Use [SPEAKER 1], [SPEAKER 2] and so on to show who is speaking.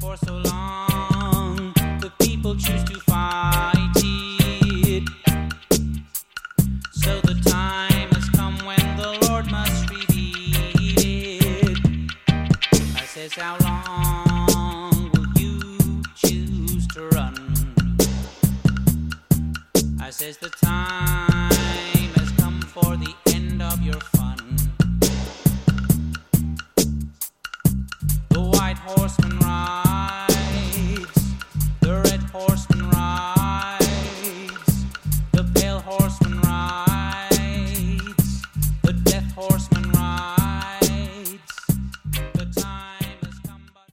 [SPEAKER 1] For so long, the people choose to fight it. So the time has come when the Lord must reveal it. I says, how long will you choose to run? I says, the time